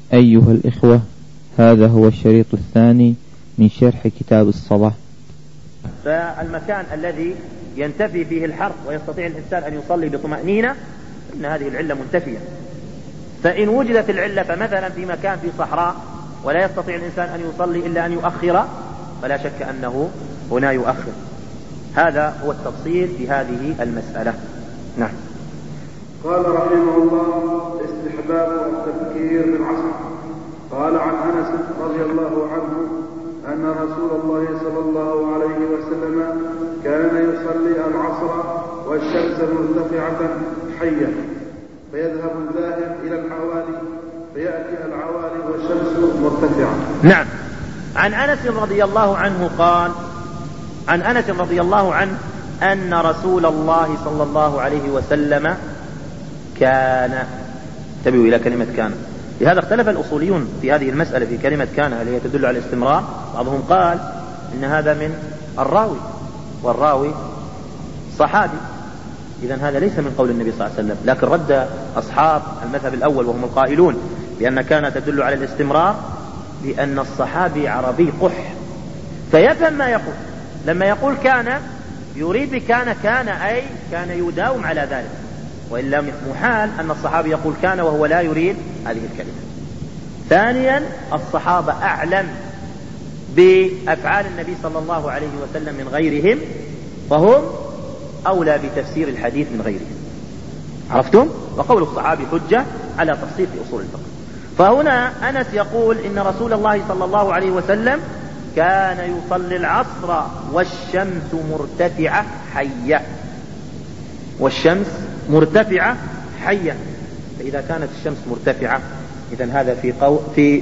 أيها الإخوة، هذا هو الشريط الثاني من شرح كتاب الصلاة. فالمكان الذي ينتفي فيه الحر ويستطيع الإنسان أن يصلي بطمأنينة إن هذه العلة منتفية. فإن وجدت العلة فمثلا في مكان في صحراء ولا يستطيع الإنسان أن يصلي إلا أن يؤخر، فلا شك أنه هنا يؤخر. هذا هو التفصيل في هذه المسألة. نعم. قال رحمه الله: استحباب التبكير بالعصر. قال عن أنس رضي الله عنه أن رسول الله صلى الله عليه وسلم كان يصلي العصر والشمس مرتفعة حية، فيذهب الذاهب إلى العوالي فيأتي العوالي والشمس مرتفعة. نعم. عن أنس رضي الله عنه قال: عن أنس رضي الله عنه أن رسول الله صلى الله عليه وسلم كان، انتبهوا إلى كلمة كان، لهذا اختلف الأصوليون في هذه المسألة في كلمة كان هل هي تدل على الاستمرار. بعضهم قال إن هذا من الراوي والراوي صحابي، إذن هذا ليس من قول النبي صلى الله عليه وسلم، لكن رد أصحاب المذهب الأول وهم القائلون بأن كان تدل على الاستمرار بأن الصحابي عربي قح فيفهم ما يقول. لما يقول كان يريد بكان أي كان يداوم على ذلك، وإلا محال أن الصحابي يقول كان وهو لا يريد هذه الكلمة. ثانيا، الصحابة أعلم بأفعال النبي صلى الله عليه وسلم من غيرهم، فهم أولى بتفسير الحديث من غيرهم. عرفتم؟ وقول الصحابي حجة على تفصيل في أصول الفقه. فهنا أنس يقول إن رسول الله صلى الله عليه وسلم كان يصلي العصر والشمس مرتفعة حية، والشمس مرتفعة حية. فإذا كانت الشمس مرتفعة إذن هذا في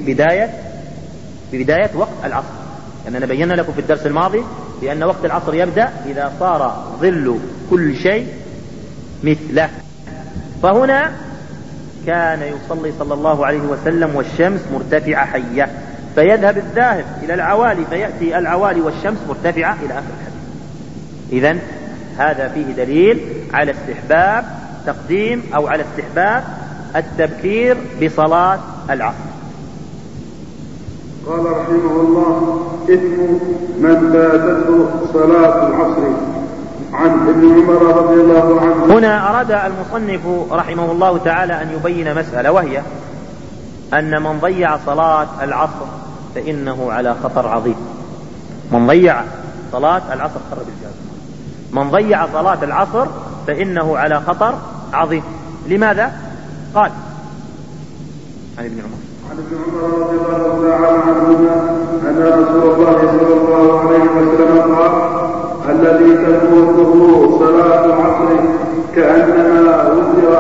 بداية وقت العصر، لأننا بينا لكم في الدرس الماضي بأن وقت العصر يبدأ إذا صار ظل كل شيء مثله. فهنا كان يصلي صلى الله عليه وسلم والشمس مرتفعة حية، فيذهب الذاهب إلى العوالي فيأتي العوالي والشمس مرتفعة إلى آخر الحديث. إذن هذا فيه دليل على استحباب تقديم أو على استحباب التبكير بصلاة العصر. قال رحمه الله: إثم من فاتته صلاة العصر. عن ابن عمر رضي الله عنه. هنا أراد المصنف رحمه الله تعالى أن يبين مسألة، وهي أن من ضيع صلاة العصر فإنه على خطر عظيم. من ضيع صلاة العصر من ضيع صلاة العصر فإنه على خطر عظيم. لماذا؟ قال عن ابن عمر رضي الله تعالى عنهما أن رسول الله صلى الله عليه وسلم قال: الذي تفوته صلاة العصر كأنما وتر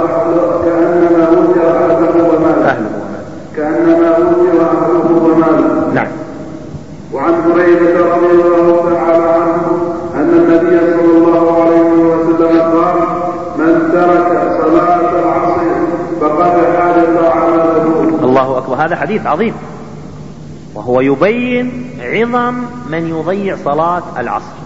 أهله وماله. نعم. وعن هريرة رضي الله تعالى عنه أن النبي صلى الله عليه وسلم قال: من ترك صلاة العصر فقد حدث عمله. الله أكبر. هذا حديث عظيم، وهو يبين عظم من يضيع صلاة العصر.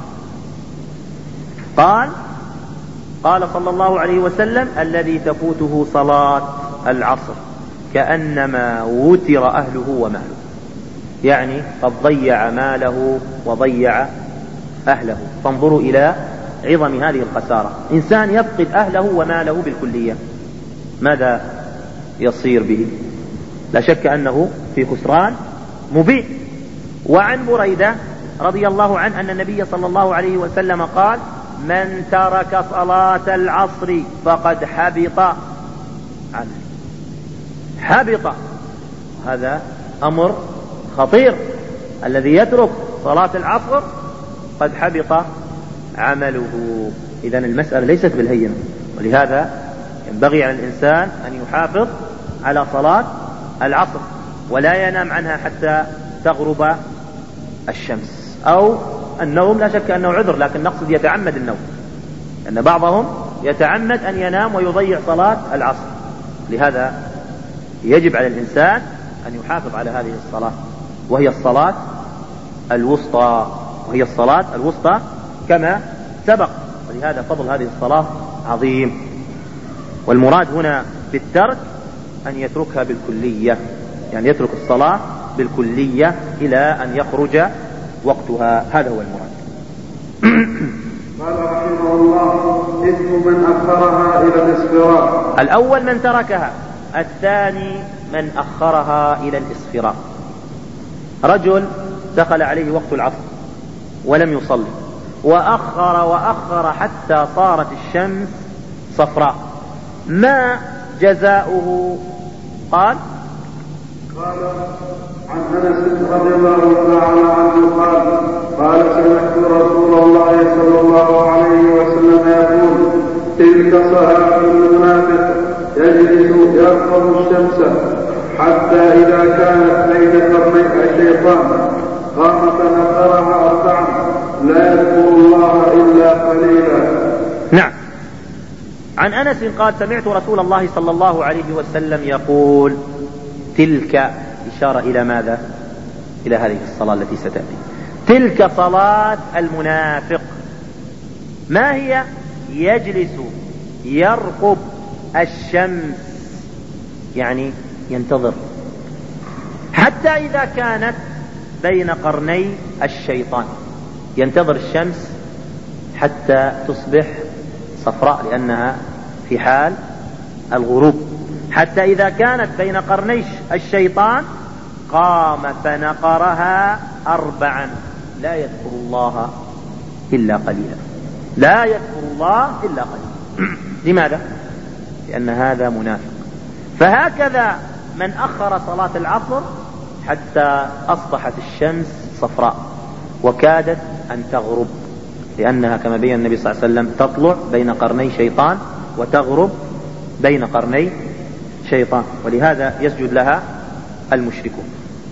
قال صلى الله عليه وسلم: الذي تفوته صلاة العصر كأنما وتر أهله وماله، يعني قد ضيع ماله وضيع أهله. فانظروا إلى عظم هذه الخسارة. إنسان يفقد أهله وماله بالكلية، ماذا يصير به؟ لا شك أنه في خسران مبين. وعن بريدة رضي الله عنه أن النبي صلى الله عليه وسلم قال: من ترك صلاة العصر فقد حبط عمله. حبط، هذا أمر خطير. الذي يترك صلاة العصر قد حبط عمله. إذن المسألة ليست بالهينة، ولهذا ينبغي على الإنسان أن يحافظ على صلاة العصر ولا ينام عنها حتى تغرب الشمس. أو النوم لا شك أنه عذر، لكن نقصد يتعمد النوم، لأن بعضهم يتعمد أن ينام ويضيع صلاة العصر. لهذا يجب على الإنسان أن يحافظ على هذه الصلاة، وهي الصلاة الوسطى كما سبق. ولهذا فضل هذه الصلاة عظيم. والمراد هنا بالترك أن يتركها بالكلية، يعني يترك الصلاة بالكلية إلى أن يخرج وقتها. هذا هو المراد. قال رحمه الله: إثم من أخرها إلى الإصفراء. الأول من تركها، الثاني من أخرها إلى الإصفراء. رجل دخل عليه وقت العصر ولم يصلي، وأخر حتى صارت الشمس صفراء، ما جزاؤه؟ قال عن أنس رضي الله تعالى عنه قال سمعت رسول الله صلى الله عليه وسلم يقول: تلك صلاة المنافق يجلس يرقب الشمس حتى إذا كانت بين قرني الشيطان قام فنقرها أربعا لا يذكر الله إلا قليلا. نعم. عن أنس قال: سمعت رسول الله صلى الله عليه وسلم يقول: تلك، إشارة إلى ماذا؟ إلى هذه الصلاة التي ستأتي. تلك صلاة المنافق. ما هي؟ يجلس يرقب الشمس، يعني ينتظر حتى إذا كانت بين قرني الشيطان، ينتظر الشمس حتى تصبح صفراء لأنها في حال الغروب. حتى إذا كانت بين قرني الشيطان قام فنقرها أربعا لا يذكر الله إلا قليلا. لا يذكر الله إلا قليلا. لماذا؟ لأن هذا منافق. فهكذا من أخر صلاة العصر حتى أصبحت الشمس صفراء وكادت أن تغرب، لأنها كما بين النبي صلى الله عليه وسلم تطلع بين قرني شيطان وتغرب بين قرني شيطان، ولهذا يسجد لها المشركون.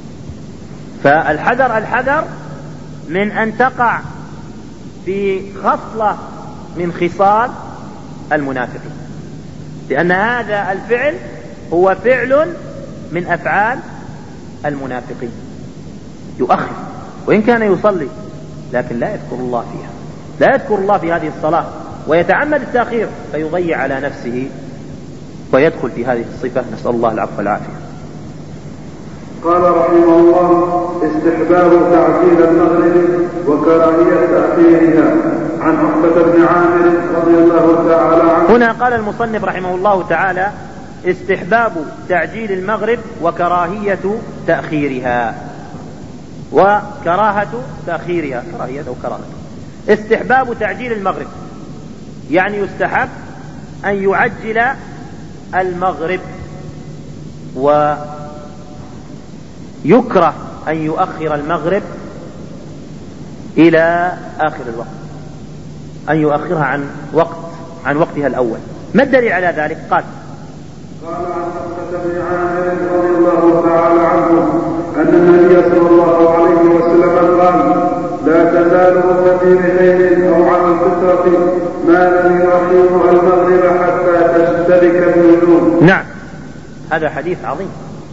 فالحذر من أن تقع في خصلة من خصال المنافقين، لأن هذا الفعل هو فعل من أفعال المنافقين. يؤخر وإن كان يصلي لكن لا يذكر الله فيها، لا يذكر الله في هذه الصلاة، ويتعمد التأخير فيضيع على نفسه ويدخل في هذه الصفة. نسأل الله العفو والعافية. قال رحمه الله: استحباب تعجيل المغرب وكراهية تأخيرها. عن عقبة بن عامر رضي الله تعالى عنه. هنا قال المصنف رحمه الله تعالى: استحباب تعجيل المغرب وكراهية تأخيرها. وكراهة تأخيرها، كراهية أو كراهة. استحباب تعجيل المغرب يعني يستحب أن يعجل المغرب، ويكره أن يؤخر المغرب إلى آخر الوقت، أن يؤخرها عن وقتها الأول. ما الدليل على ذلك؟ قال عن عقبة بن عامر رضي الله تعالى عنه أن النبي صلى الله عليه وسلم قال: لا تزال أمتي بخير أو على الفطرة ما لم يؤخرها المغرب حتى تشتبك النجوم. نعم، هذا حديث عظيم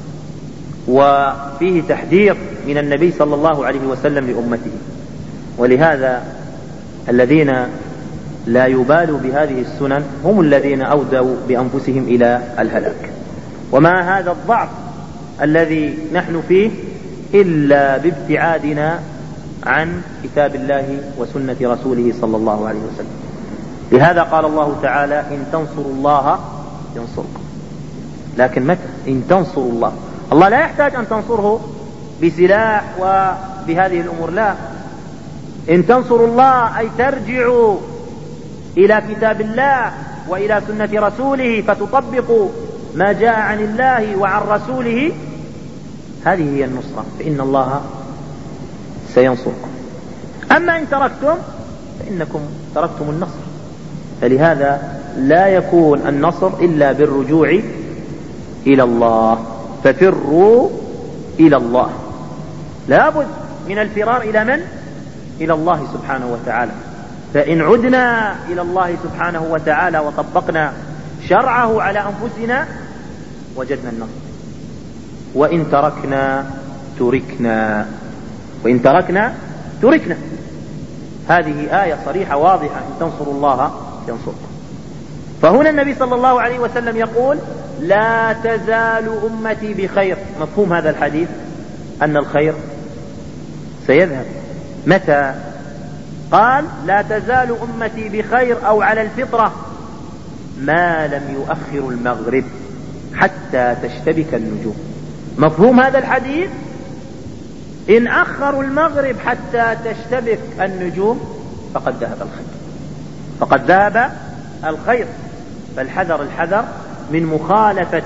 وفيه تحذير من النبي صلى الله عليه وسلم لأمته، ولهذا الذين لا يبالوا بهذه السنن هم الذين أودوا بأنفسهم إلى الهلاك. وما هذا الضعف الذي نحن فيه إلا بابتعادنا عن كتاب الله وسنة رسوله صلى الله عليه وسلم. لهذا قال الله تعالى: إن تنصروا الله ينصركم. لكن متى؟ إن تنصروا الله. الله لا يحتاج أن تنصره بسلاح وبهذه الأمور، لا. إن تنصروا الله أي ترجعوا إلى كتاب الله وإلى سنة رسوله فتطبقوا ما جاء عن الله وعن رسوله، هذه هي النصرة، فإن الله سينصركم. أما إن تركتم فإنكم تركتم النصر. فلهذا لا يكون النصر إلا بالرجوع إلى الله. ففروا إلى الله. لا بد من الفرار إلى من؟ إلى الله سبحانه وتعالى. فإن عدنا إلى الله سبحانه وتعالى وطبقنا شرعه على أنفسنا وجدنا النصر، وإن تركنا تركنا، وإن تركنا تركنا. هذه آية صريحة واضحة: إن تنصروا الله ينصركم. فهنا النبي صلى الله عليه وسلم يقول: لا تزال أمتي بخير. مفهوم هذا الحديث أن الخير سيذهب متى؟ قال لا تزال أمتي بخير أو على الفطرة ما لم يؤخر المغرب حتى تشتبك النجوم. مفهوم هذا الحديث إن أخروا المغرب حتى تشتبك النجوم فقد ذهب الخير، فقد ذهب الخير. فالحذر الحذر من مخالفة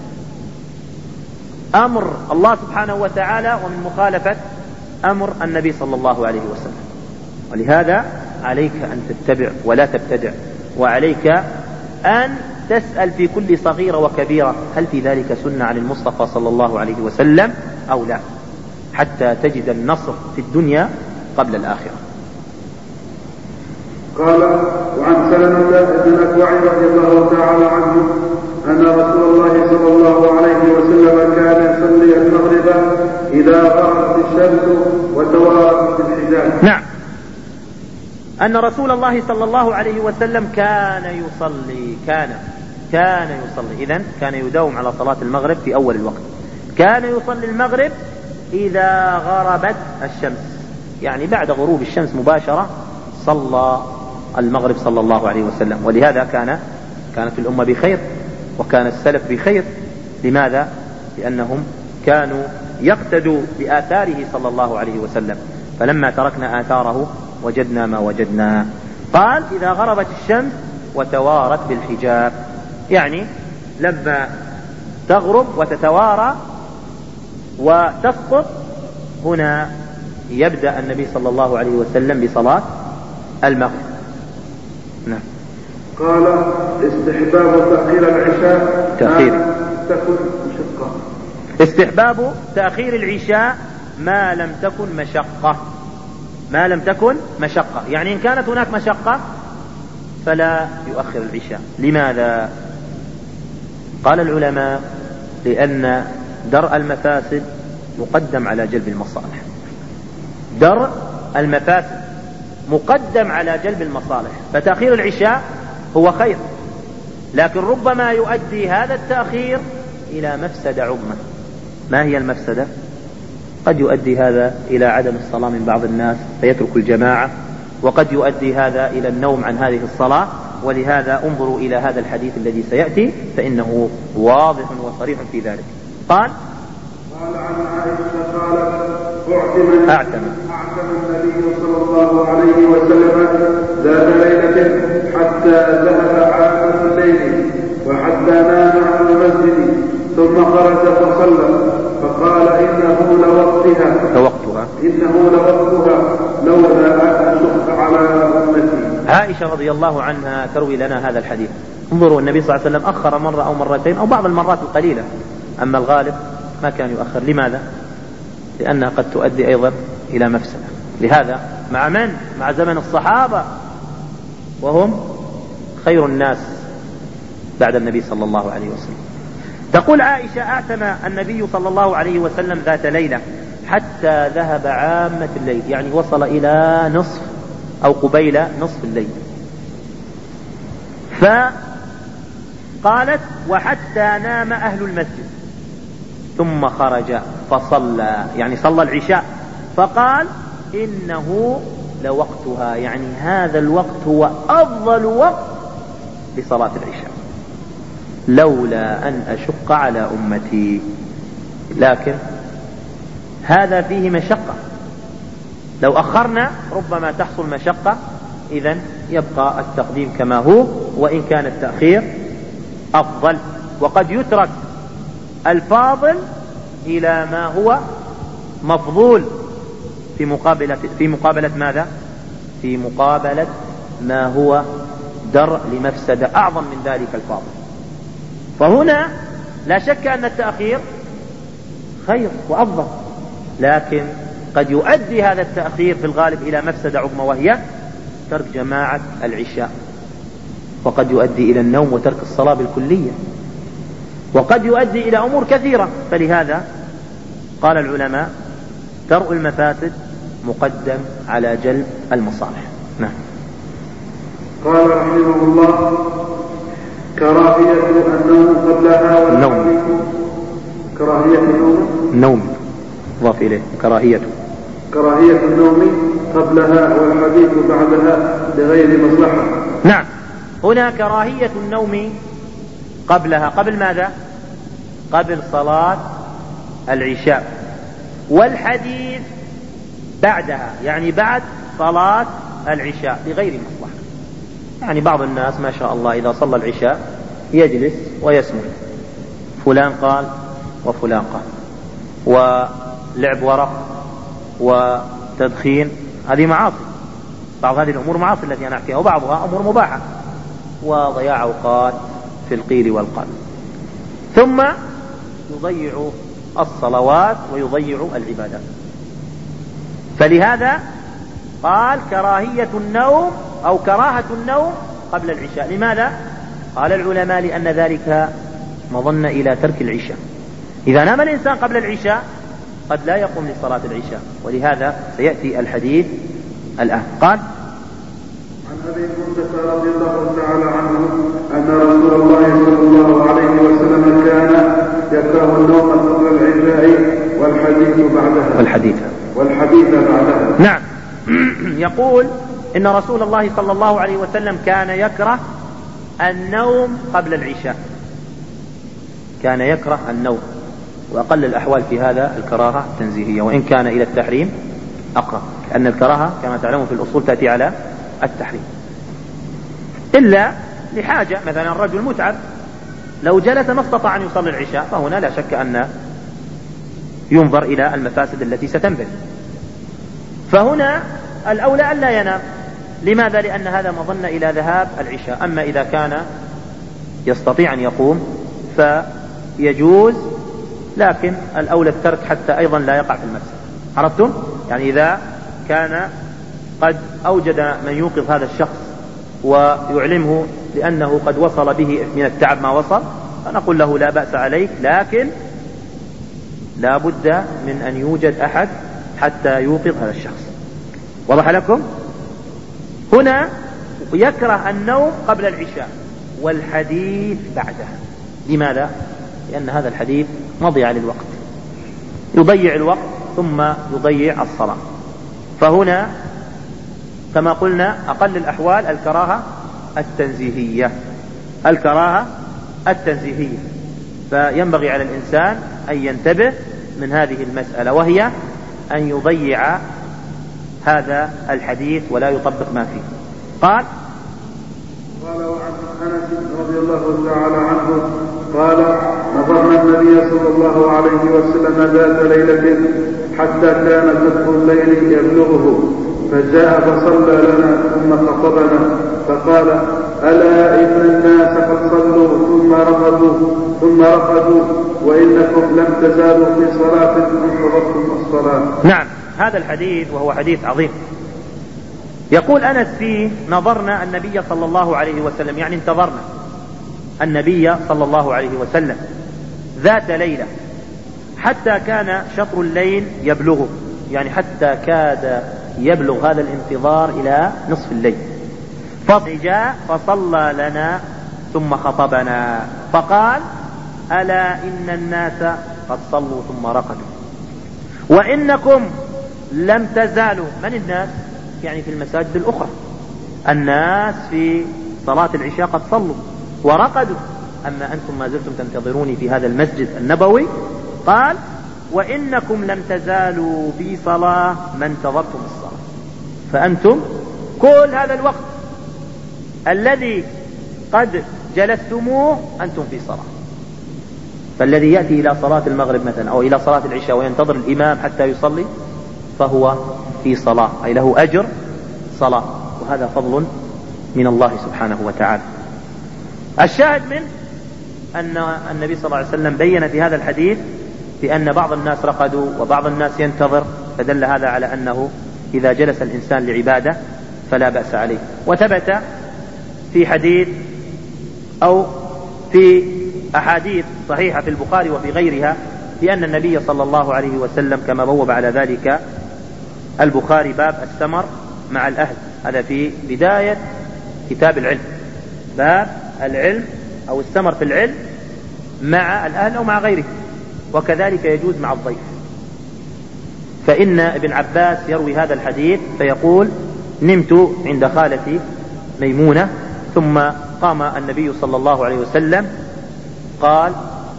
أمر الله سبحانه وتعالى ومن مخالفة أمر النبي صلى الله عليه وسلم. ولهذا عليك أن تتبع ولا تبتدع، وعليك أن تسأل في كل صغيرة وكبيرة هل في ذلك سنة عن المصطفى صلى الله عليه وسلم أو لا، حتى تجد النصر في الدنيا قبل الآخرة. قال وعن سلمة بن الأكوع رضي الله تعالى عنه أن رسول الله صلى الله عليه وسلم كان يصلي المغرب إذا غربت الشمس وتوارت الحجاب. نعم، أن رسول الله صلى الله عليه وسلم كان يصلي إذن كان يداوم على صلاة المغرب في أول الوقت. كان يصلي المغرب إذا غربت الشمس، يعني بعد غروب الشمس مباشرة صلى المغرب صلى الله عليه وسلم. ولهذا كانت الأمة بخير وكان السلف بخير. لماذا؟ لأنهم كانوا يقتدوا بآثاره صلى الله عليه وسلم، فلما تركنا آثاره وجدنا ما وجدنا. قال إذا غربت الشمس وتوارت بالحجاب، يعني لما تغرب وتتوارى وتسقط، هنا يبدأ النبي صلى الله عليه وسلم بصلاة المغرب. نعم. قال استحباب تأخير العشاء تكن مشقة. استحباب تأخير العشاء ما لم تكن مشقة، ما لم تكن مشقة، يعني إن كانت هناك مشقة فلا يؤخر العشاء. لماذا؟ قال العلماء لأن درء المفاسد مقدم على جلب المصالح. درء المفاسد مقدم على جلب المصالح، فتأخير العشاء هو خير، لكن ربما يؤدي هذا التأخير إلى مفسدة عظمى. ما هي المفسدة؟ قد يؤدي هذا إلى عدم الصلاة من بعض الناس فيترك الجماعة، وقد يؤدي هذا إلى النوم عن هذه الصلاة. ولهذا انظروا إلى هذا الحديث الذي سيأتي فإنه واضح وصريح في ذلك. قال عن عائشة قالت أعتم النبي صلى الله عليه وسلم ذات ليلة حتى ذهب عامة الليل وحتى نام عن المسجد ثم خرج فصلى فقال إنه لوقتها لولا أن أشق على أمتي. عائشة رضي الله عنها تروي لنا هذا الحديث. انظروا النبي صلى الله عليه وسلم أخر مرة أو مرتين أو بعض المرات القليلة، أما الغالب ما كان يؤخر. لماذا؟ لأنها قد تؤدي أيضا إلى مفسدة. لهذا مع زمن الصحابة وهم خير الناس بعد النبي صلى الله عليه وسلم. تقول عائشة أعتم النبي صلى الله عليه وسلم ذات ليلة حتى ذهب عامة الليل، يعني وصل إلى نصف أو قبيل نصف الليل. فقالت وحتى نام أهل المسجد ثم خرج فصلى، يعني صلى العشاء، فقال إنه لوقتها، يعني هذا الوقت هو أفضل وقت لصلاة العشاء لولا أن أشق على أمتي. لكن هذا فيه مشقة، لو أخرنا ربما تحصل مشقة، إذن يبقى التقديم كما هو، وإن كان التأخير أفضل. وقد يترك الفاضل إلى ما هو مفضول في مقابلة ماذا؟ في مقابلة ما هو درء لمفسدة أعظم من ذلك الفاضل. فهنا لا شك أن التأخير خير وأفضل، لكن قد يؤدي هذا التأخير في الغالب إلى مفسدة عظمى، وهي ترك جماعة العشاء، وقد يؤدي إلى النوم وترك الصلاة بالكلية، وقد يؤدي إلى أمور كثيرة. فلهذا قال العلماء درء المفاسد مقدم على جلب المصالح. نعم. قال رحمه الله كراهية النوم قبلها كراهية النوم قبلها والحديث بعدها لغير مصلحة. نعم، هنا كراهية النوم قبلها. قبل ماذا؟ قبل صلاة العشاء، والحديث بعدها يعني بعد صلاة العشاء بغير مصلحة. يعني بعض الناس ما شاء الله إذا صلى العشاء يجلس ويسمع فلان قال وفلان قال، ولعب ورق وتدخين، هذه معاصي. بعض هذه الأمور معاصي التي أنا أحكيها، وبعضها أمور مباحة، وضياع أوقات في القيل والقال، ثم يضيع الصلوات ويضيع العبادات. فلهذا قال كراهية النوم أو كراهة النوم قبل العشاء. لماذا؟ قال العلماء لأن ذلك مظنة إلى ترك العشاء. إذا نام الإنسان قبل العشاء قد لا يقوم لصلاة العشاء، ولهذا سيأتي الحديث الآن. قال عن أبي موسى رضي الله تعالى عنه أن رسول الله صلى الله عليه وسلم كان يكره النوم قبل العشاء والحديث بعدها. نعم. يقول إن رسول الله صلى الله عليه وسلم كان يكره النوم قبل العشاء، كان يكره النوم، وأقل الأحوال في هذا الكراهة التنزيهية، وإن كان إلى التحريم أقرب، لأن الكراهة كما تعلمون في الأصول تأتي على التحريم، إلا لحاجة. مثلا الرجل متعب لو جلس ما استطاع أن يصلي العشاء، فهنا لا شك أن ينظر إلى المفاسد التي ستنبت. فهنا الأولى أن لا ينام. لماذا؟ لأن هذا مظنة إلى ذهاب العشاء. أما إذا كان يستطيع أن يقوم فيجوز، لكن الأولى الترك حتى أيضا لا يقع في المفسد. عرفتم؟ يعني إذا كان قد أوجد من يوقظ هذا الشخص ويعلمه لأنه قد وصل به من التعب ما وصل، فنقول له لا بأس عليك، لكن لا بد من أن يوجد أحد حتى يوقظ هذا الشخص. وضح لكم؟ هنا يكره النوم قبل العشاء والحديث بعدها. لماذا؟ لأن هذا الحديث مضيع للوقت، يضيع الوقت ثم يضيع الصلاة. فهنا كما قلنا أقل الأحوال الكراهة التنزيهية. فينبغي على الإنسان أن ينتبه من هذه المسألة، وهي أن يضيع هذا الحديث ولا يطبق ما فيه. قال وعن أنس رضي الله تعالى عنه قال نظرنا النبي صلى الله عليه وسلم ذات ليلة حتى كان جزء الليل يبلغه، فجاء فصلى لنا ثم خطبنا فقال ألا إن الناس قد صلوا ثم رقدوا وإنكم لم تزالوا في صلاة انتظرتم الصلاة. نعم، هذا الحديث وهو حديث عظيم. يقول أنس فيه نظرنا النبي صلى الله عليه وسلم، يعني انتظرنا النبي صلى الله عليه وسلم ذات ليلة حتى كان شطر الليل يبلغه، يعني حتى كاد يبلغ هذا الانتظار إلى نصف الليل. فجاء فصلى لنا ثم خطبنا فقال ألا إن الناس قد صلوا ثم رقدوا وإنكم لم تزالوا. من الناس؟ يعني في المساجد الأخرى الناس في صلاة العشاء قد صلوا ورقدوا، أما أنتم ما زلتم تنتظروني في هذا المسجد النبوي. قال وإنكم لم تزالوا في صلاة ما انتظرتم الصلاة. فأنتم كل هذا الوقت الذي قد جلستموه أنتم في صلاة. فالذي يأتي إلى صلاة المغرب مثلا أو إلى صلاة العشاء وينتظر الإمام حتى يصلي فهو في صلاة، أي له أجر صلاة، وهذا فضل من الله سبحانه وتعالى. الشاهد من أن النبي صلى الله عليه وسلم بين في هذا الحديث بأن بعض الناس رقدوا وبعض الناس ينتظر، فدل هذا على أنه إذا جلس الإنسان لعبادة فلا بأس عليه. وثبت في حديث أو في أحاديث صحيحة في البخاري وفي غيرها بأن النبي صلى الله عليه وسلم كما بوب على ذلك البخاري باب السمر مع الأهل، هذا في بداية كتاب العلم، باب العلم أو السمر في العلم مع الأهل أو مع غيره، وكذلك يجوز مع الضيف. فإن ابن عباس يروي هذا الحديث فيقول: نمت عند خالتي ميمونة ثم قام النبي صلى الله عليه وسلم قال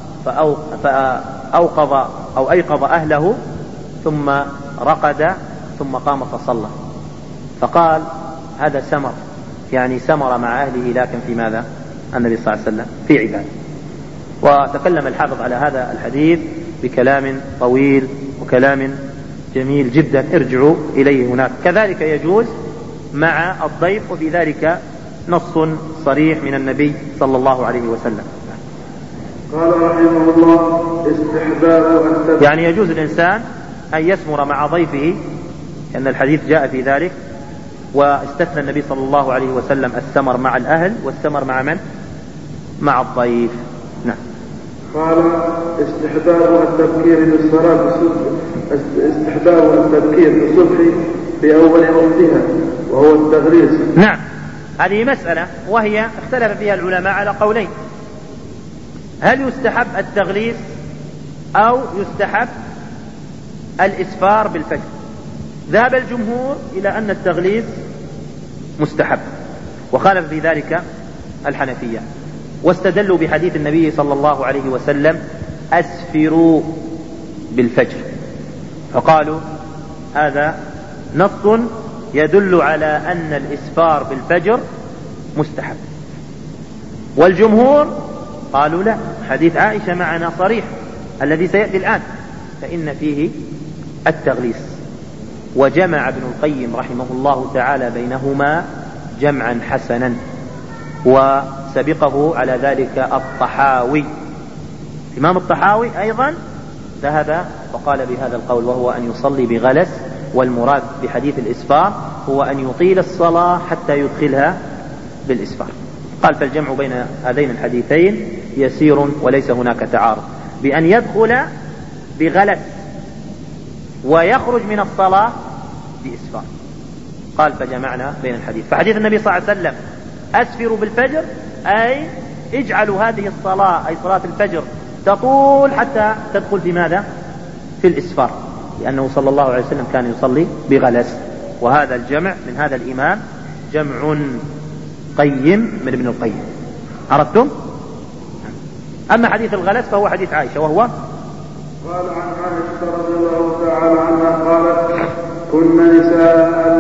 فأوقظ أو أيقظ أهله ثم رقد ثم قام فصلى، فقال: هذا سمر، يعني سمر مع أهله، لكن في ماذا؟ النبي صلى الله عليه وسلم في عبادة. وتكلم الحافظ على هذا الحديث بكلام طويل وكلام جميل جدا، ارجعوا إليه هناك. كذلك يجوز مع الضيف، وفي ذلك نص صريح من النبي صلى الله عليه وسلم. قال رحمه الله: استحباب يعني يجوز الإنسان أن يسمر مع ضيفه، لأن الحديث جاء في ذلك، واستثنى النبي صلى الله عليه وسلم السمر مع الأهل، والسمر مع من؟ مع الضيف. نعم. قال: استحباب التبكير بالصلاة استحباب التبكير بالصبح في أول وقتها وهو التغليظ. نعم، هذه مسألة وهي اختلف فيها العلماء على قولين: هل يستحب التغليظ أو يستحب الإسفار بالفجر؟ ذهب الجمهور إلى أن التغليظ مستحب، وخالف في ذلك الحنفية، واستدلوا بحديث النبي صلى الله عليه وسلم: أسفروا بالفجر، فقالوا هذا نص يدل على أن الإسفار بالفجر مستحب. والجمهور قالوا لا، حديث عائشة معنا صريح الذي سيأتي الآن، فإن فيه التغليظ. وجمع ابن القيم رحمه الله تعالى بينهما جمعا حسنا، وسبقه على ذلك الطحاوي. الإمام الطحاوي أيضا ذهب وقال بهذا القول، وهو أن يصلي بغلس، والمراد بحديث الإسفار هو أن يطيل الصلاة حتى يدخلها بالإسفار. قال: فالجمع بين هذين الحديثين يسير وليس هناك تعارض، بأن يدخل بغلس ويخرج من الصلاة بإسفار. قال: فجمعنا بين الحديث. فحديث النبي صلى الله عليه وسلم: أسفروا بالفجر، أي اجعلوا هذه الصلاة، أي صلاة الفجر، تطول حتى تدخل في ماذا؟ في الإسفار، لأنه صلى الله عليه وسلم كان يصلي بغلس. وهذا الجمع من هذا الإمام جمع قيم من ابن القيم. عرفتم؟ أما حديث الغلس فهو حديث عائشة، وهو قال عن عائشة رضي الله تعالى عنها قالت: كنا نساء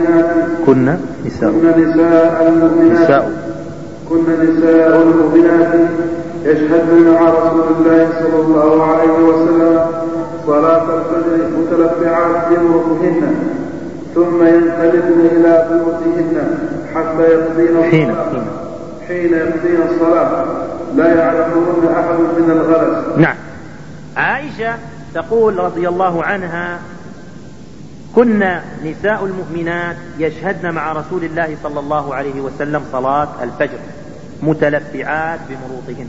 المؤمنات يشهدن مع رسول الله صلى الله عليه وسلم صلاة الفجر متلفعات بمروطهن، ثم ينقلبن إلى بيوتهن حتى يقضين حين يقضين الصلاة لا يعرفهن أحد من الغلس. نعم. عائشة تقول رضي الله عنها: كنا نساء المؤمنات يشهدن مع رسول الله صلى الله عليه وسلم صلاة الفجر متلفعات بمروطهن،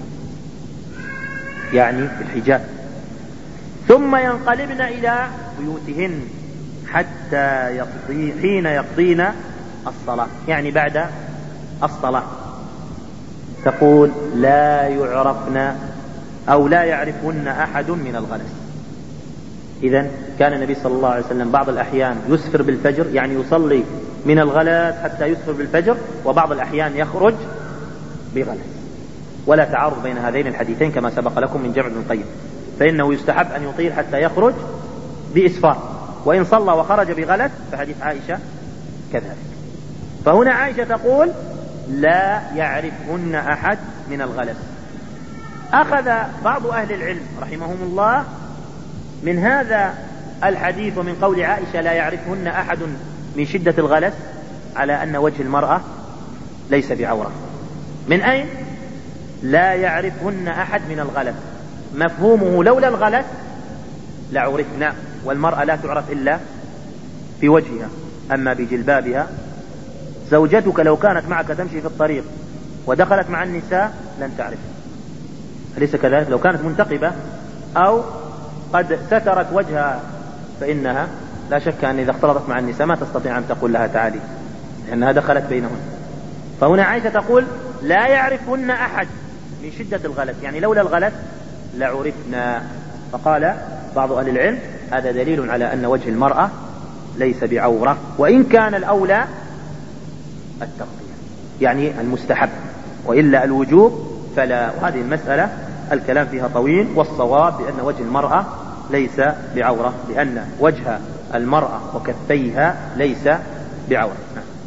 يعني بالحجاب، ثم ينقلبن إلى بيوتهن حتى حين يقضين الصلاة، يعني بعد الصلاة. تقول: لا يعرفن أو لا يعرفهن أحد من الغلس. إذن كان النبي صلى الله عليه وسلم بعض الأحيان يسفر بالفجر، يعني يصلي من الغلس حتى يسفر بالفجر، وبعض الأحيان يخرج بغلس. ولا تعارض بين هذين الحديثين كما سبق لكم من جمع ابن القيم، فإنه يستحب أن يطيل حتى يخرج بإسفار، وإن صلى وخرج بغلس فحديث عائشة كذلك. فهنا عائشة تقول: لا يعرفهن أحد من الغلس. أخذ بعض أهل العلم رحمهم الله من هذا الحديث ومن قول عائشة لا يعرفهن أحد من شدة الغلس على أن وجه المرأة ليس بعورة. من أين؟ لا يعرفهن أحد من الغلس، مفهومه لولا الغلس لعرفنا، والمرأة لا تعرف إلا في وجهها، أما بجلبابها. زوجتك لو كانت معك تمشي في الطريق ودخلت مع النساء لن تعرف، أليس كذلك؟ لو كانت منتقبة أو قد سترت وجهها فإنها لا شك أن إذا اختلطت مع النساء ما تستطيع أن تقول لها تعالي، لأنها دخلت بينهن. فهنا عائشة تقول: لا يعرفهن أحد من شدة الغلس، يعني لولا الغلس لعرفنا. فقال بعض أهل العلم: هذا دليل على أن وجه المرأة ليس بعورة، وإن كان الأولى التغطية يعني المستحب، وإلا الوجوب فلا. وهذه المسألة الكلام فيها طويل، والصواب بأن وجه المرأة ليس بعورة، لأن وجه المرأة وكفيها ليس بعورة.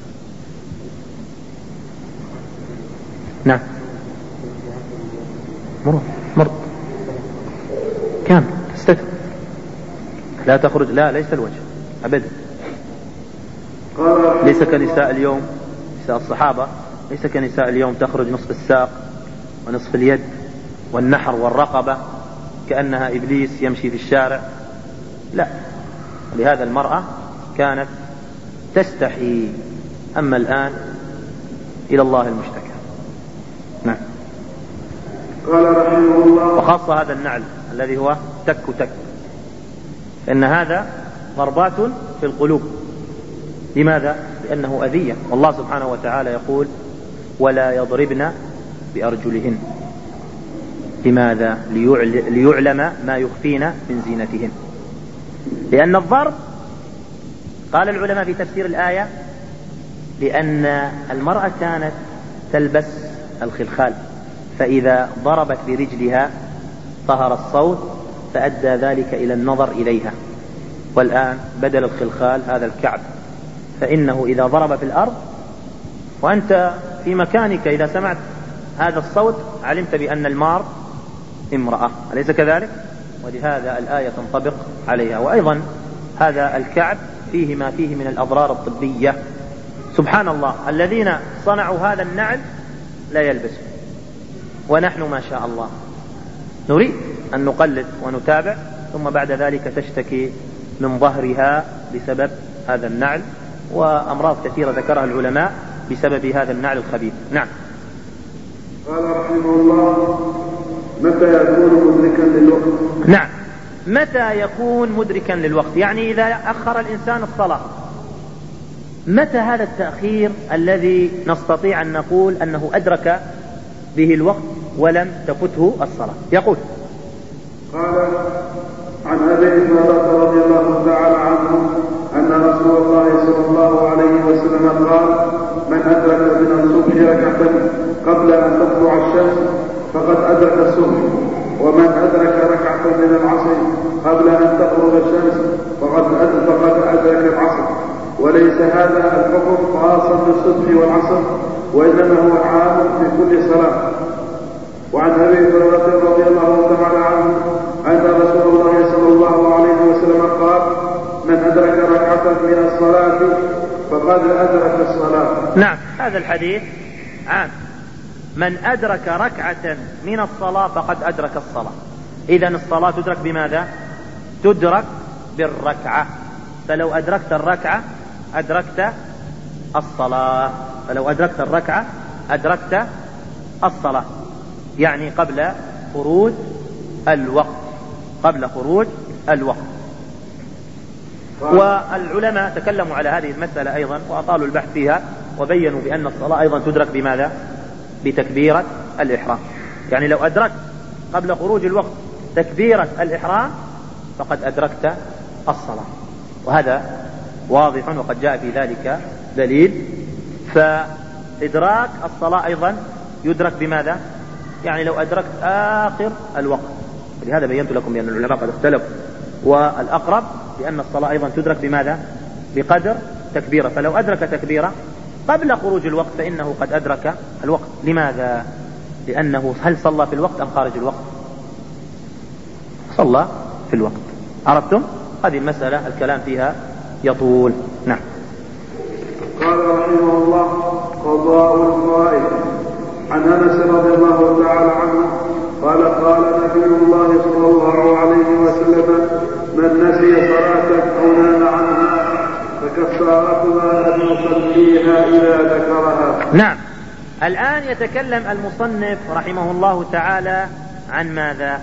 نعم. مرض كم تستتر لا تخرج، لا ليس الوجه أبدا، ليس كنساء اليوم، نساء الصحابة ليس كنساء اليوم تخرج نصف الساق ونصف اليد والنحر والرقبة كأنها إبليس يمشي في الشارع، لا. لهذا المرأة كانت تستحي، أما الآن إلى الله المشتكى. نعم. قال رحمه الله. وخاصة هذا النعل الذي هو تك تك، فإن هذا ضربات في القلوب. لماذا؟ لأنه أذية، والله سبحانه وتعالى يقول ولا يضربن بأرجلهن. لماذا؟ ليعلم ما يخفين من زينتهن. لأن الضرب، قال العلماء في تفسير الآية، لأن المرأة كانت تلبس الخلخال، فإذا ضربت برجلها ظهر الصوت فأدى ذلك إلى النظر إليها. والآن بدل الخلخال هذا الكعب، فإنه إذا ضرب في الأرض وأنت في مكانك إذا سمعت هذا الصوت علمت بأن المار امرأة، أليس كذلك؟ ولهذا الآية تنطبق عليها. وأيضا هذا الكعب فيه ما فيه من الأضرار الطبية. سبحان الله، الذين صنعوا هذا النعل لا يلبسون، ونحن ما شاء الله نريد أن نقلد ونتابع، ثم بعد ذلك تشتكي من ظهرها بسبب هذا النعل، وأمراض كثيرة ذكرها العلماء بسبب هذا النعل الخبيث. نعم. قال رحمه الله: متى يكون مدركا للوقت؟ نعم، متى يكون مدركا للوقت؟ يعني إذا أخر الإنسان الصلاة، متى هذا التأخير الذي نستطيع أن نقول أنه أدرك به الوقت ولم تفته الصلاة؟ يقول: قال عن أبي هريرة رضي الله تعالى عنه أن رسول الله صلى الله عليه وسلم قال: من أدرك من الصبح ركعة قبل أن تطلع الشمس فقد أدرك الصبح، ومن أدرك ركعة من العصر قبل أن تغرب الشمس فقد أدرك العصر. وليس هذا الحكم خاصا بالصبح والعصر، وإنما هو عام في كل صلاة. وعن أبي هريرة رضي الله تعالى عنه أن رسول الله صلى الله عليه وسلم قال: من أدرك ركعة من الصلاة فقد أدرك الصلاة. نعم، هذا الحديث عام، من أدرك ركعة من الصلاة فقد أدرك الصلاة. إذن الصلاة تدرك بماذا؟ تدرك بالركعة، فلو أدركت الركعة أدركت الصلاة، فلو أدركت الركعة أدركت الصلاة، يعني قبل خروج الوقت، قبل خروج الوقت. والعلماء تكلموا على هذه المسألة أيضا وأطالوا البحث فيها، وبينوا بأن الصلاة أيضا تدرك بماذا؟ بتكبيرة الإحرام. يعني لو أدركت قبل خروج الوقت تكبيرة الإحرام فقد أدركت الصلاة، وهذا واضح وقد جاء في ذلك دليل. فإدراك الصلاة أيضا يدرك بماذا؟ يعني لو أدركت آخر الوقت، ولهذا بينت لكم بأن العلماء قد اختلفوا، والأقرب بأن الصلاة أيضا تدرك بماذا؟ بقدر تكبيرة. فلو أدرك تكبيرة قبل خروج الوقت فإنه قد أدرك الوقت. لماذا؟ لأنه هل صلى في الوقت أم خارج الوقت؟ صلى في الوقت. عرفتم؟ هذه المسألة الكلام فيها يطول. نعم. قال رحمه الله: قضاء الفرائض. عن أنس رضي الله تعالى عنه قال: قال نبي الله صلى الله عليه وسلم: من نسي صلاة أو نام عنها فكفارتها أن يصليها إذا ذكرها. نعم. الآن يتكلم المصنف رحمه الله تعالى عن ماذا؟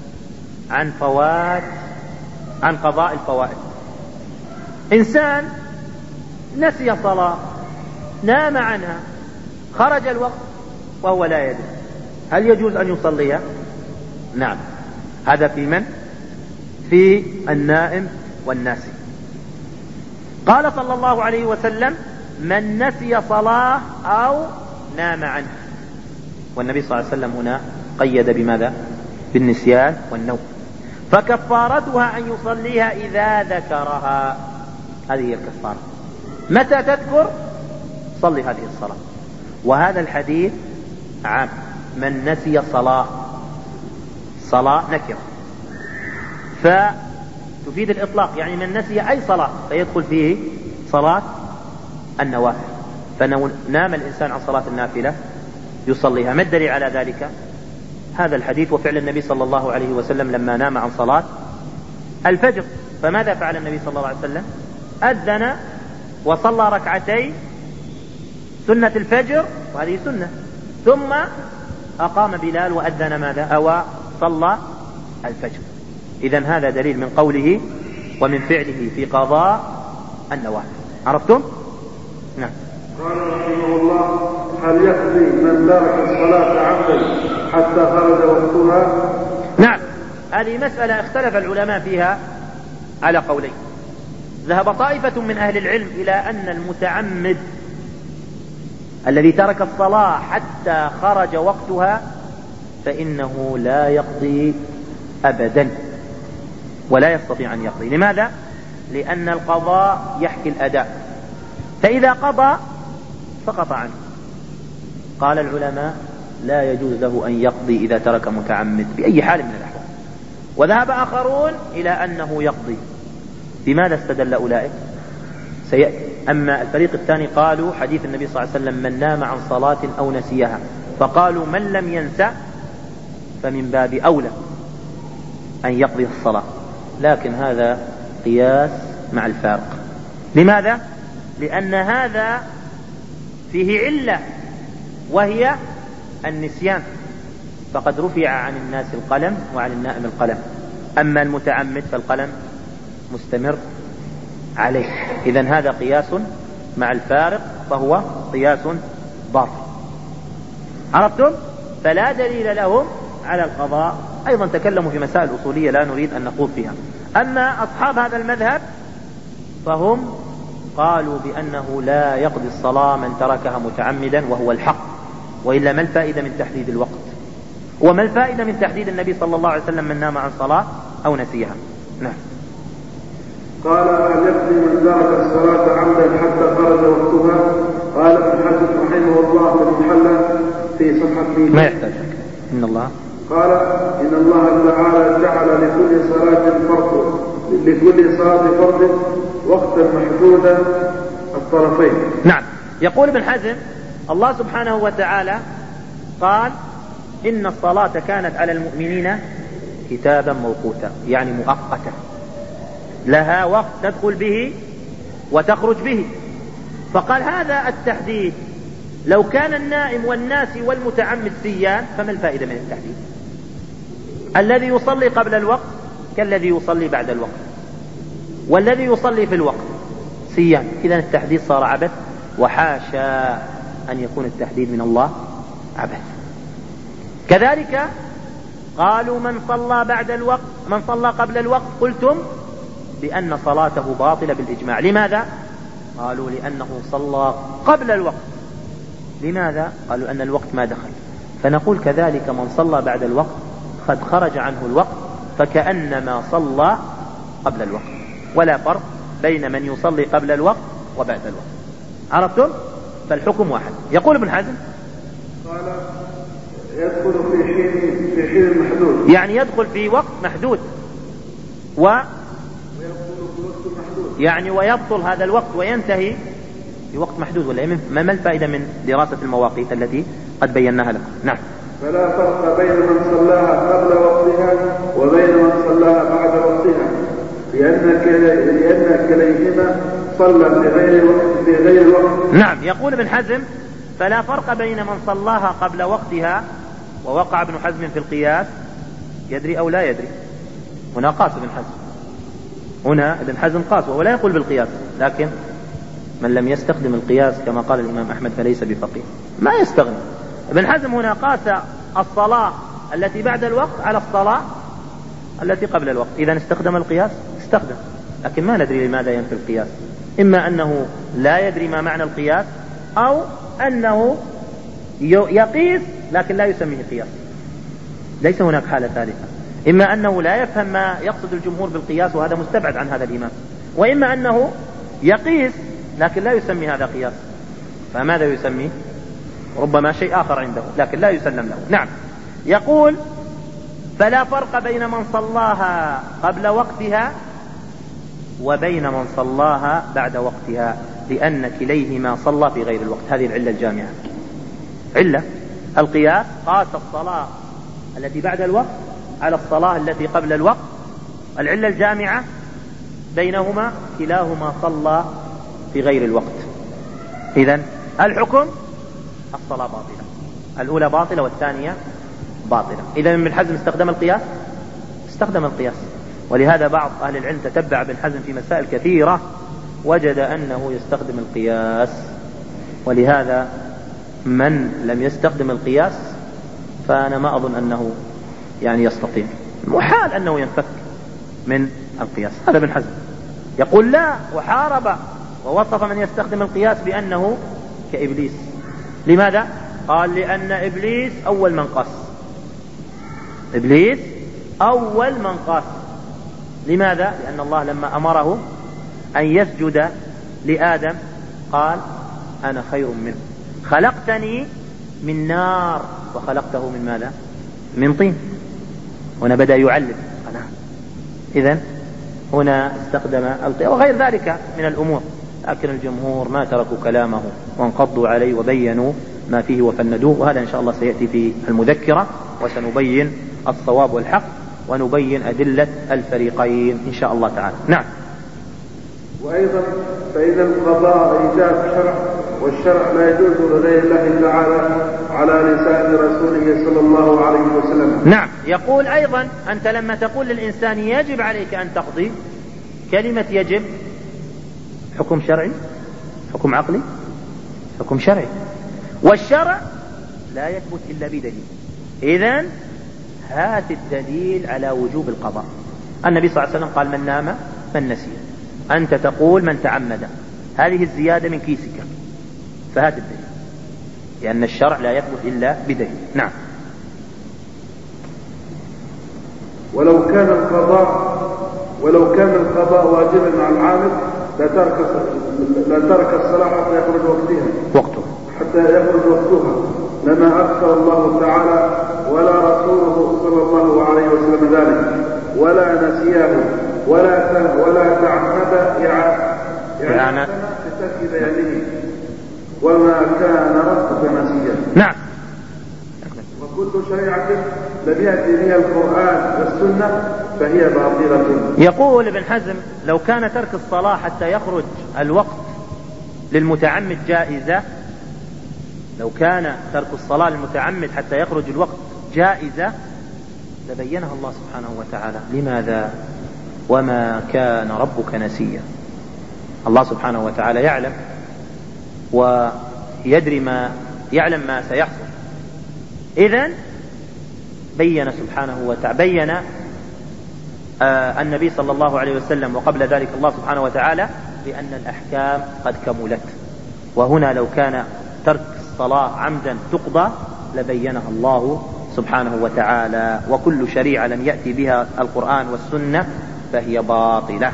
عن قضاء الفوائد. إنسان نسي صلاة، نام عنها، خرج الوقت وهو لا يدري، هل يجوز أن يصليها؟ نعم. هذا في من؟ في النائم والناسي. قال صلى الله عليه وسلم: من نسي صلاة أو نام عنها. والنبي صلى الله عليه وسلم هنا قيد بماذا؟ بالنسيان والنوم. فكفارتها أن يصليها إذا ذكرها. هذه هي الكفارة. متى تذكر صلي هذه الصلاة. وهذا الحديث عام. من نسي صلاة نكرة فتفيد الإطلاق، يعني من نسي أي صلاة فيدخل فيه صلاة النوافل. فنام الإنسان عن صلاة النافلة يصليها. ما الدليل على ذلك؟ هذا الحديث وفعل النبي صلى الله عليه وسلم لما نام عن صلاة الفجر. فماذا فعل النبي صلى الله عليه وسلم؟ أذن وصلى ركعتي سنة الفجر، وهذه سنة، ثم أقام بلال وأذن ماذا؟ أو صلى الفجر. إذن هذا دليل من قوله ومن فعله في قضاء النوافل. عرفتم؟ نعم. قال رحمه الله: هل يقضي من ترك الصلاة عمدا حتى خرج وقتها؟ نعم، هذه مسألة اختلف العلماء فيها على قولين. ذهب طائفة من أهل العلم إلى أن المتعمد الذي ترك الصلاة حتى خرج وقتها فإنه لا يقضي أبدا ولا يستطيع أن يقضي. لماذا؟ لأن القضاء يحكي الأداء، فإذا قضى سقط عنه. قال العلماء: لا يجوز له أن يقضي إذا ترك متعمد بأي حال من الأحوال. وذهب آخرون إلى أنه يقضي. بماذا استدل أولئك؟ سيأتي. أما الفريق الثاني قالوا حديث النبي صلى الله عليه وسلم: من نام عن صلاة أو نسيها، فقالوا من لم ينسى فمن باب أولى أن يقضي الصلاة. لكن هذا قياس مع الفارق. لماذا؟ لأن هذا فيه علة وهي النسيان، فقد رفع عن الناس القلم وعن النائم القلم. أما المتعمد فالقلم مستمر عليه. إذن هذا قياس مع الفارق، فهو قياس باطل. عرفتم؟ فلا دليل لهم على القضاء. أيضا تكلموا في مسائل أصولية لا نريد أن نخوض فيها. أما أصحاب هذا المذهب فهم قالوا بأنه لا يقضي الصلاة من تركها متعمدا، وهو الحق. وإلا ما الفائدة من تحديد الوقت؟ وما الفائدة من تحديد النبي صلى الله عليه وسلم من نام عن صلاة أو نسيها؟ نعم. قال: هل يقضي من ترك الصلاة عمدا حتى خرج وقتها؟ قال ابن حزم رحمه الله في المحلى في صفحة 100. ما يحتاج. إن الله قال: إن الله تعالى جعل لكل صلاة فرض وقتا محدودا الطرفين. نعم. يقول ابن حزم: الله سبحانه وتعالى قال: إن الصلاة كانت على المؤمنين كتابا موقوتا، يعني مؤقتا، لها وقت تدخل به وتخرج به. فقال هذا التحديد لو كان النائم والناسي والمتعمد سيان فما الفائدة من التحديد؟ الذي يصلي قبل الوقت كالذي يصلي بعد الوقت، والذي يصلي في الوقت سيان. إذن التحديد صار عبث، وحاشا أن يكون التحديد من الله عبث. كذلك قالوا من صلى بعد الوقت، من صلى قبل الوقت، قلتم بأن صلاته باطلة بالإجماع. لماذا؟ قالوا لأنه صلى قبل الوقت. لماذا؟ قالوا أن الوقت ما دخل. فنقول كذلك من صلى بعد الوقت قد خرج عنه الوقت، فكأنما صلى قبل الوقت، ولا فرق بين من يصلي قبل الوقت وبعد الوقت. عرفتم؟ فالحكم واحد. يقول ابن حزم: قال: يدخل في حين محدود، يعني يدخل في وقت محدود، يعني ويبطل هذا الوقت وينتهي في وقت محدود. ولا ما الفائدة من دراسة المواقيت التي قد بيناها لكم؟ نعم. فلا فرق بين من صلاها قبل وقتها وبين من صلاها بعد وقتها، لأن كليهما صلى في غير وقت. نعم. يقول ابن حزم: فلا فرق بين من صلاها قبل وقتها. ووقع ابن حزم في القياس، يدري أو لا يدري. هنا قاس ابن حزم، هنا ابن حزم قاس، وهو لا يقول بالقياس، لكن من لم يستخدم القياس كما قال الإمام أحمد فليس بفقيه. ما يستغني. ابن حزم هنا قاس الصلاة التي بعد الوقت على الصلاة التي قبل الوقت. إذا استخدم القياس، استخدم، لكن ما ندري لماذا ينفي القياس. إما أنه لا يدري ما معنى القياس، أو أنه يقيس لكن لا يسميه قياس. ليس هناك حالة ثالثة. إما أنه لا يفهم ما يقصد الجمهور بالقياس وهذا مستبعد عن هذا الإمام، وإما أنه يقيس لكن لا يسمي هذا قياس. فماذا يسميه؟ ربما شيء آخر عنده لكن لا يسلم له. نعم. يقول: فلا فرق بين من صلاها قبل وقتها وبين من صلاها بعد وقتها، لأن كليهما صلى في غير الوقت. هذه العلة الجامعة. علة القياس قاس الصلاة التي بعد الوقت على الصلاة التي قبل الوقت. العلة الجامعة بينهما كلاهما صلى في غير الوقت. إذن الحكم: الصلاة باطلة، الأولى باطلة والثانية باطلة. إذا ابن حزم استخدم القياس، استخدم القياس. ولهذا بعض أهل العلم تتبع ابن حزم في مسائل كثيرة وجد أنه يستخدم القياس. ولهذا من لم يستخدم القياس فأنا ما أظن أنه يستطيع، محال أنه ينفك من القياس. هذا ابن حزم يقول: لا، وحارب ووصف من يستخدم القياس بأنه كإبليس. لماذا؟ قال: لأن إبليس أول من قاس. إبليس أول من قاس. لماذا؟ لأن الله لما أمره أن يسجد لآدم قال: أنا خير منه، خلقتني من نار وخلقته من ماذا؟ من طين. هنا بدأ يعلم. إذن هنا استخدم القياس وغير ذلك من الأمور، لكن الجمهور ما تركوا كلامه وانقضوا عليه وبينوا ما فيه وفندوه. وهذا إن شاء الله سيأتي في المذكرة، وسنبين الصواب والحق ونبين أدلة الفريقين إن شاء الله تعالى. نعم. وأيضا فإذا القضاء إيجاب شرع، والشرع لا يجوز لغير الله تعالى على لسان رسوله صلى الله عليه وسلم. نعم. يقول أيضا: أنت لما تقول للإنسان يجب عليك أن تقضي، كلمة يجب حكم شرعي، حكم عقلي، حكم شرعي، والشرع لا يثبت إلا بدليل. إذن هات الدليل على وجوب القضاء. النبي صلى الله عليه وسلم قال: من نام من نسي. أنت تقول من تعمد، هذه الزيادة من كيسك، فهات الدليل، لأن الشرع لا يثبت إلا بدليل. نعم. ولو كان القضاء واجبا على العامل لترك الصلاة حتى يخرج وقتها لما أكثر الله تعالى ولا رسوله صلى الله عليه وسلم ذلك، ولا نسيه ولا تعمد إعانة بترك بيانه، وما كان ربك نسيا. نعم. وكل شريعة لم يأتي بها القرآن والسنة فهي باطلة. يقول ابن حزم: لو كان ترك الصلاة حتى يخرج الوقت للمتعمد جائزة، لو كان ترك الصلاة للمتعمد حتى يخرج الوقت جائزة لبينها الله سبحانه وتعالى. لماذا؟ وما كان ربك نسيا. الله سبحانه وتعالى يعلم ويدري يعلم ما سيحصل. إذن بين سبحانه وتعالى، بين النبي صلى الله عليه وسلم وقبل ذلك الله سبحانه وتعالى بأن الأحكام قد كملت. وهنا لو كان ترك الصلاة عمدا تقضى لبينها الله سبحانه وتعالى. وكل شريعة لم يأتي بها القرآن والسنة فهي باطلة.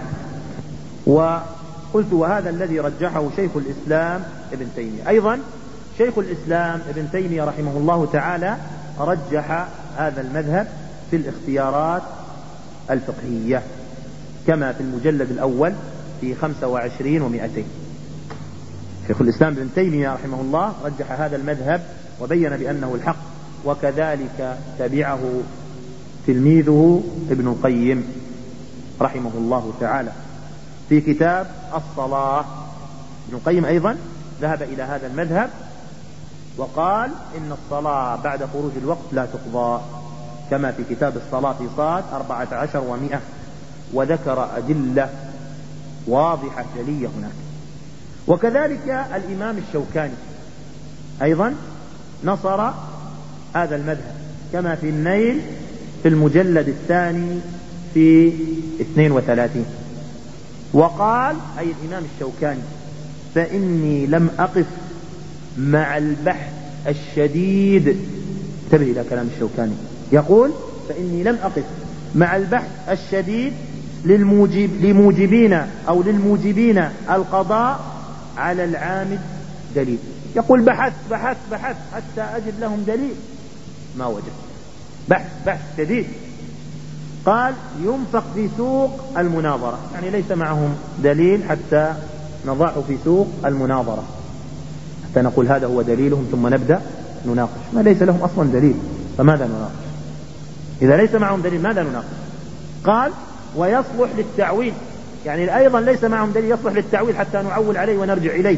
وقلت: وهذا الذي رجحه شيخ الإسلام ابن تيمية. أيضا شيخ الإسلام ابن تيمية رحمه الله تعالى رجح هذا المذهب في الاختيارات الفقهية، كما في المجلد الأول في 25 و200. شيخ الإسلام ابن تيمية رحمه الله رجح هذا المذهب وبين بأنه الحق، وكذلك تبعه تلميذه ابن القيم رحمه الله تعالى في كتاب الصلاة. ابن القيم أيضا ذهب إلى هذا المذهب وقال إن الصلاة بعد خروج الوقت لا تقضى، كما في كتاب الصلاة في صاد 14 و100، وذكر أدلة واضحة جلية هناك. وكذلك الإمام الشوكاني أيضا نصر هذا المذهب، كما في النيل في المجلد الثاني في 32. وقال أي الإمام الشوكاني: فإني لم أقف مع البحث الشديد. انتبه إلى كلام الشوكاني، يقول: فإني لم أقف مع البحث الشديد للموجبين القضاء على العامد دليل. يقول: بحث حتى أجد لهم دليل، ما وجدت. بحث شديد. قال: ينفق في سوق المناظرة، يعني ليس معهم دليل حتى نضعه في سوق المناظرة، حتى نقول هذا هو دليلهم ثم نبدأ نناقش. ما ليس لهم أصلا دليل، فماذا نناقش؟ إذا ليس معهم دليل ماذا نناقش؟ قال: ويصلح للتعويل، يعني أيضا ليس معهم دليل يصلح للتعويل حتى نعول عليه ونرجع إليه.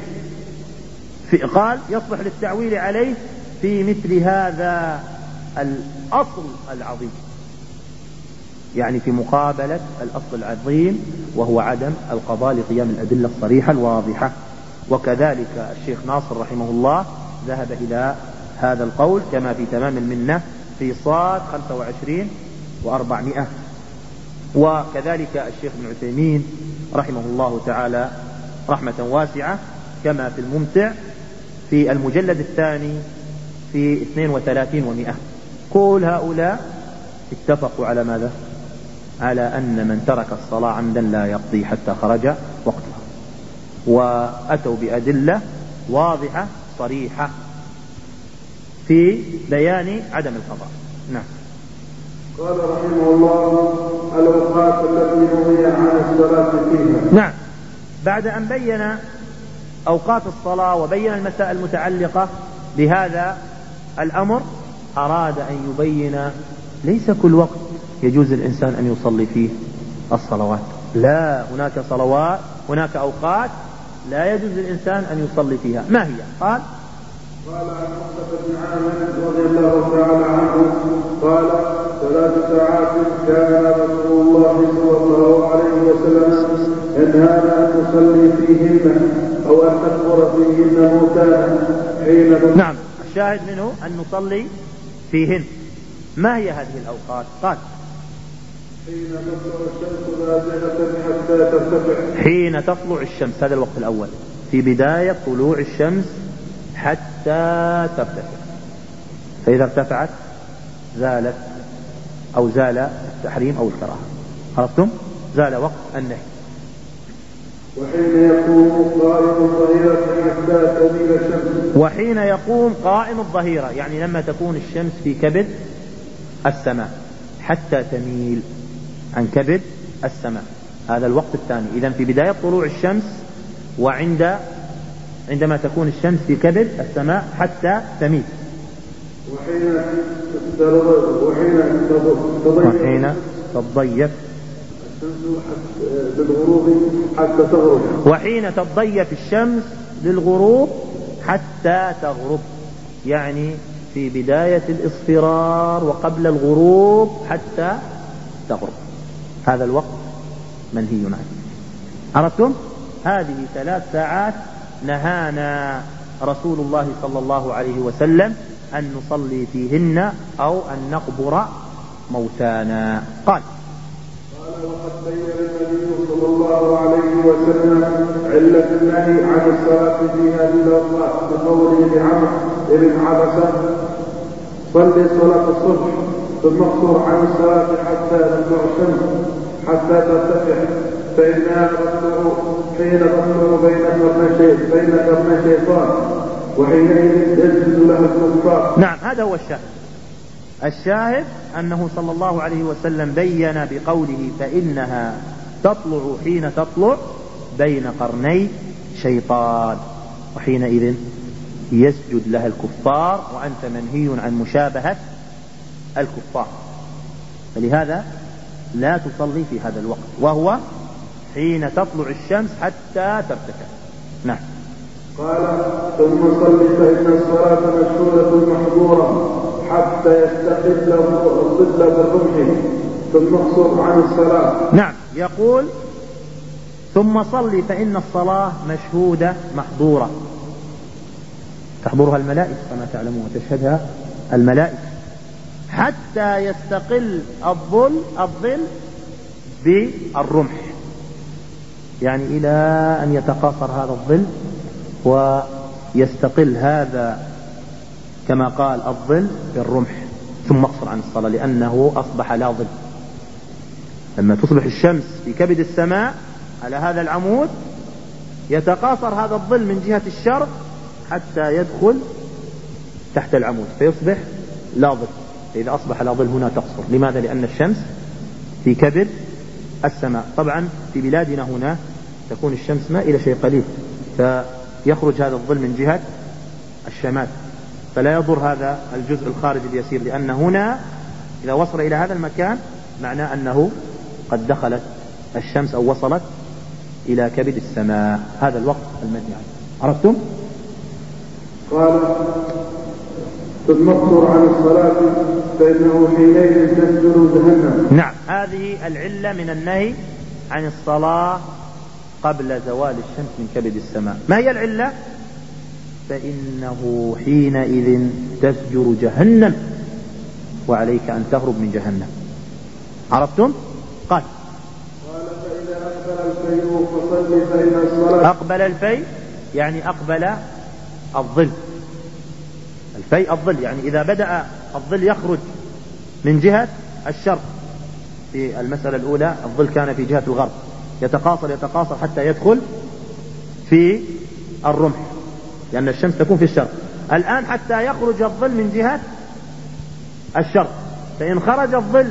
قال: يصلح للتعويل عليه في مثل هذا الأصل العظيم، يعني في مقابلة الأصل العظيم وهو عدم القضاء لقيام الأدلة الصريحة الواضحة. وكذلك الشيخ ناصر رحمه الله ذهب إلى هذا القول كما في تمام المنة في صاد 25 و400. وكذلك الشيخ ابن عثيمين رحمه الله تعالى رحمة واسعة كما في الممتع في المجلد الثاني في 32 و100. كل هؤلاء اتفقوا على ماذا؟ على أن من ترك الصلاة عمدا لا يقضي حتى خرج وقتها، وأتوا بأدلة واضحة صريحة في بيان عدم القضاء. نعم. قال رحمه الله: الأوقات التي نهي عن الصلاة فيها. نعم، بعد أن بين أوقات الصلاة وبين المسائل المتعلقة بهذا الأمر أراد أن يبين ليس كل وقت يجوز الإنسان أن يصلي فيه الصلوات، لا، هناك أوقات لا يجوز الإنسان أن يصلي فيها. ما هي؟ قال عن عقبة بن عامر رضي الله تعالى عنه قال: 3 ساعات كان رسول الله صلى الله عليه وسلم ينهانا أن نصلي فيهن أو أن نكبر فيهن موتانا حين. نعم، الشاهد منه أن نصلي فيهن. ما هي هذه الأوقات؟ قال: حين تطلع الشمس، هذا الوقت الأول، في بداية طلوع الشمس حتى ترتفع، فإذا ارتفعت زالت أو زال التحريم أو الكراهة. عرفتم؟ زال وقت النهي. وحين يقوم قائم الظهيرة، يعني لما تكون الشمس في كبد السماء حتى تميل عن كبد السماء، هذا الوقت الثاني. إذن في بداية طلوع الشمس عندما تكون الشمس في كبد السماء حتى تميل. وحين تضيف وحين تضيف الشمس للغروب حتى تغرب، يعني في بداية الإصفرار وقبل الغروب حتى تغرب، هذا الوقت منهي عنه. عرفتم؟ هذه 3 ساعات نهانا رسول الله صلى الله عليه وسلم أن نصلي فيهن أو أن نقبر موتانا. قال: وقد بين النبي صلى الله عليه وسلم علة النهي عن الصلاة في هذه الأوقات بقوله لعمرو بن عبسة: صلي صلاة الصبح ثم اقصر عن الصلاة حتى تطلع الشمس حتى ترتفع، فإنها تطلع حين تطلع بين قرني شيطان، وحينئذ يسجد لها الكفار. نعم، هذا هو الشاهد أنه صلى الله عليه وسلم بين بقوله: فإنها تطلع حين تطلع بين قرني شيطان، وحينئذ يسجد لها الكفار، وأنت منهي عن مشابهة الكفار، فلهذا لا تصلي في هذا الوقت، وهو حين تطلع الشمس حتى ترتفع. نعم. قال: ثم صل فإن الصلاة مشهودة محظورة حتى يستقل الظل بالرمح ثم اقصر عن الصلاة. نعم، يقول: ثم صل فإن الصلاة مشهودة محظورة، تحضرها الملائكة كما تعلمون وتشهدها الملائكة، حتى يستقل الظل بالرمح، يعني إلى أن يتقاصر هذا الظل ويستقل هذا كما قال الظل بالرمح، ثم اقصر عن الصلاة لأنه أصبح لا ظل. لما تصبح الشمس في كبد السماء على هذا العمود يتقاصر هذا الظل من جهة الشرق حتى يدخل تحت العمود فيصبح لا ظل. فإذا أصبح لا ظل هنا تقصر. لماذا؟ لأن الشمس في كبد السماء. طبعا في بلادنا هنا تكون الشمس مائلة شيء قليل فيخرج هذا الظل من جهة الشمال فلا يضر هذا الجزء الخارجي اليسير، لأن هنا إذا وصل إلى هذا المكان معناه أنه قد دخلت الشمس أو وصلت إلى كبد السماء. هذا الوقت المنهي عنه. عرفتم؟ قال ثم اقصر عن الصلاة فإنه حينئذ تسجل جهنم. نعم، هذه العلة من النهي عن الصلاة قبل زوال الشمس من كبد السماء. ما هي العلة؟ فإنه حينئذ تسجر جهنم وعليك أن تهرب من جهنم. عرفتم؟ قال فإذا أقبل الفيء فصل فإن الصلاة. أقبل الفيء يعني أقبل الظل. الفيء الظل، يعني إذا بدأ الظل يخرج من جهة الشرق. في المسألة الأولى الظل كان في جهة الغرب يتقاصر حتى يدخل في الرمح لأن الشمس تكون في الشرق. الآن حتى يخرج الظل من جهة الشرق، فإن خرج الظل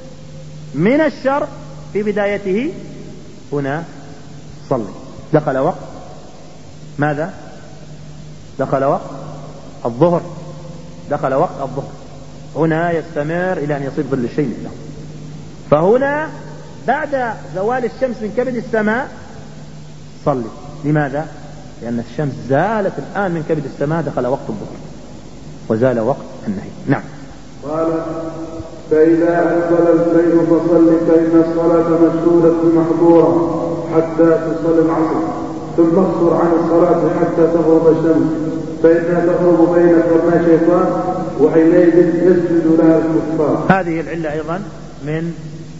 من الشرق في بدايته هنا صلي. دخل وقت ماذا؟ دخل وقت الظهر. دخل وقت الظهر. هنا يستمر إلى أن يصير ظل الشيء مثله. فهنا بعد زوال الشمس من كبد السماء صلي. لماذا؟ لأن الشمس زالت الآن من كبد السماء، دخل وقت الظهر وزال وقت النهي. نعم. قال فإذا أقبل الفيء فصل فإن الصلاة مشهودة محظورة حتى تصلي العصر، ثم اقصر عن الصلاة حتى تغرب الشمس فإنها تغرب بين قرني شيطان وحينئذ يسجد لها الكفار. هذه العلة أيضا من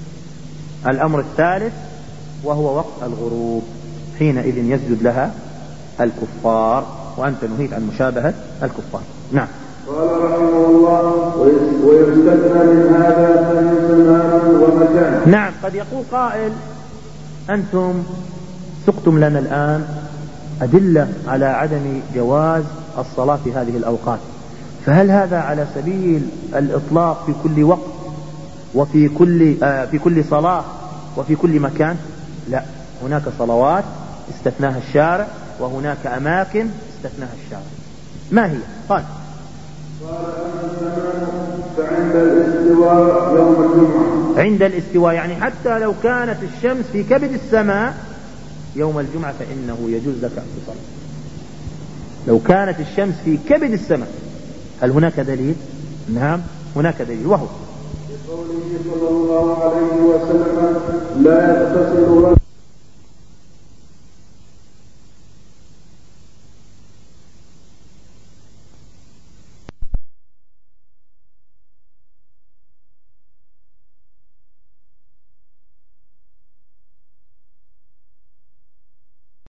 الأمر الثالث وهو وقت الغروب، حينئذ يسجد لها الكفار وأنت نهيت عن مشابهة الكفار. نعم. قال رحمه الله ويستثنى من هذا زمان ومكان. نعم، قد يقول قائل أنتم سقتم لنا الآن أدلة على عدم جواز الصلاة في هذه الأوقات، فهل هذا على سبيل الإطلاق في كل وقت وفي كل صلاة وفي كل مكان؟ لا، هناك صلوات استثناها الشارع وهناك أماكن استثناها الشارع. ما هي؟ قال فعند الاستواء يوم الجمعة. عند الاستواء يعني حتى لو كانت الشمس في كبد السماء يوم الجمعة فإنه يجوز لك أن تصلي لو كانت الشمس في كبد السماء. هل هناك دليل؟ نعم هناك دليل، وهو بقوله صلى الله عليه وسلم لا يغتسل